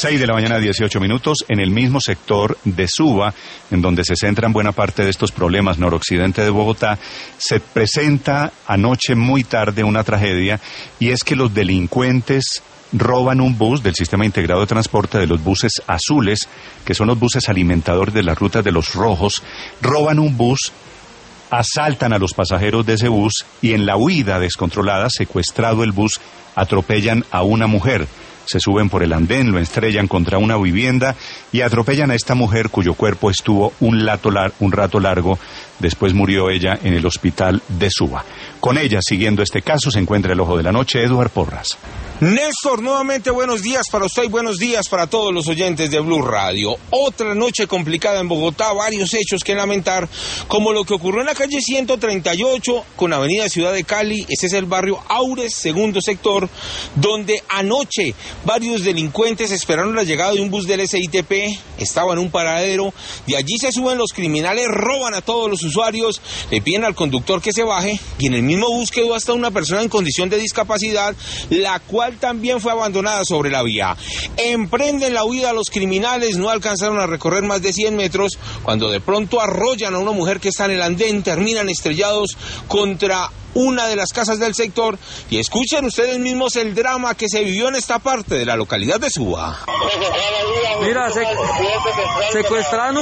6:18 a.m, en el mismo sector de Suba, en donde se centran buena parte de estos problemas, noroccidente de Bogotá, se presenta anoche muy tarde una tragedia, y es que los delincuentes roban un bus del Sistema Integrado de Transporte, de los buses azules, que son los buses alimentadores de las rutas de los rojos. Roban un bus, asaltan a los pasajeros de ese bus y en la huida descontrolada, secuestrado el bus, atropellan a una mujer. Se suben por el andén, lo estrellan contra una vivienda y atropellan a esta mujer, cuyo cuerpo estuvo un rato largo. Después murió ella en el hospital de Suba. Con ella, siguiendo este caso, se encuentra el Ojo de la Noche, Eduard Porras. Néstor, nuevamente buenos días para usted y buenos días para todos los oyentes de Blue Radio. Otra noche complicada en Bogotá, varios hechos que lamentar, como lo que ocurrió en la calle 138 con Avenida Ciudad de Cali. Ese es el barrio Aures, segundo sector, donde anoche varios delincuentes esperaron la llegada de un bus del SITP, estaba en un paradero, de allí se suben los criminales, roban a todos los usuarios, le piden al conductor que se baje, y en el mismo bus quedó hasta una persona en condición de discapacidad, la cual también fue abandonada sobre la vía. Emprenden la huida los criminales, no alcanzaron a recorrer más de 100 metros, cuando de pronto arrollan a una mujer que está en el andén, terminan estrellados contra una de las casas del sector, y escuchen ustedes mismos el drama que se vivió en esta parte de la localidad de Suba. Mira, secuestraron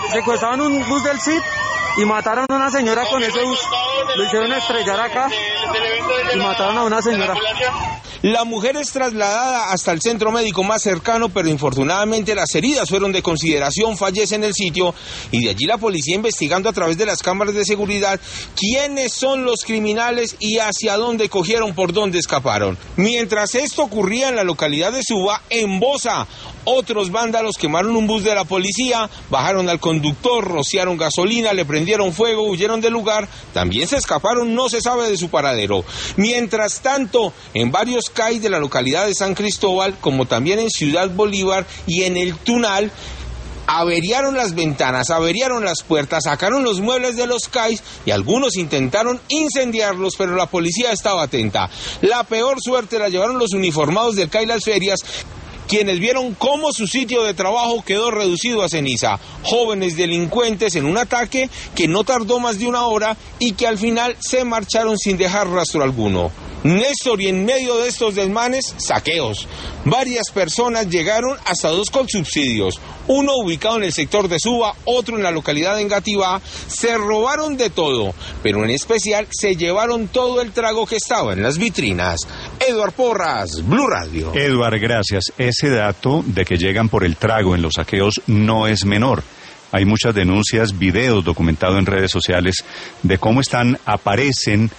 un bus del CID y mataron a una señora con ese bus. Lo hicieron estrellar acá y mataron a una señora. La mujer es trasladada hasta el centro médico más cercano, pero infortunadamente las heridas fueron de consideración, fallece en el sitio, y de allí la policía investigando a través de las cámaras de seguridad quiénes son los criminales y hacia dónde cogieron, por dónde escaparon. Mientras esto ocurría en la localidad de Suba, en Bosa, otros vándalos quemaron un bus de la policía, bajaron al conductor, rociaron gasolina, le prendieron fuego, huyeron del lugar, también se escaparon, no se sabe de su paradero. Mientras tanto, en varios CAI de la localidad de San Cristóbal, como también en Ciudad Bolívar y en el Tunal, averiaron las ventanas, averiaron las puertas, sacaron los muebles de los CAIs y algunos intentaron incendiarlos, pero la policía estaba atenta. La peor suerte la llevaron los uniformados del CAI Las Ferias, quienes vieron cómo su sitio de trabajo quedó reducido a ceniza. Jóvenes delincuentes en un ataque que no tardó más de una hora y que al final se marcharon sin dejar rastro alguno. Néstor, y en medio de estos desmanes, saqueos. Varias personas llegaron hasta 2 con subsidios, uno ubicado en el sector de Suba, otro en la localidad de Engativá. Se robaron de todo, pero en especial se llevaron todo el trago que estaba en las vitrinas. Eduard Porras, Blue Radio. Eduard, gracias. Ese dato de que llegan por el trago en los saqueos no es menor. Hay muchas denuncias, videos documentados en redes sociales de cómo aparecen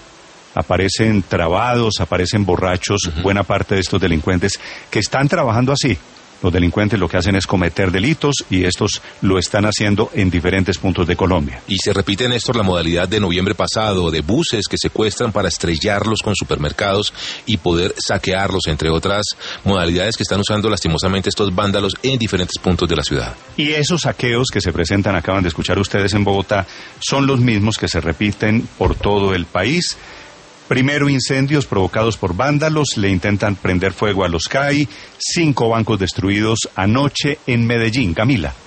trabados, aparecen borrachos, buena parte de estos delincuentes que están trabajando así. Los delincuentes lo que hacen es cometer delitos y estos lo están haciendo en diferentes puntos de Colombia. Y se repite, Néstor, la modalidad de noviembre pasado, de buses que secuestran para estrellarlos con supermercados y poder saquearlos, entre otras modalidades que están usando lastimosamente estos vándalos en diferentes puntos de la ciudad. Y esos saqueos que se presentan, acaban de escuchar ustedes en Bogotá, son los mismos que se repiten por todo el país. Primero, incendios provocados por vándalos, le intentan prender fuego a los CAI, 5 bancos destruidos anoche en Medellín. Camila.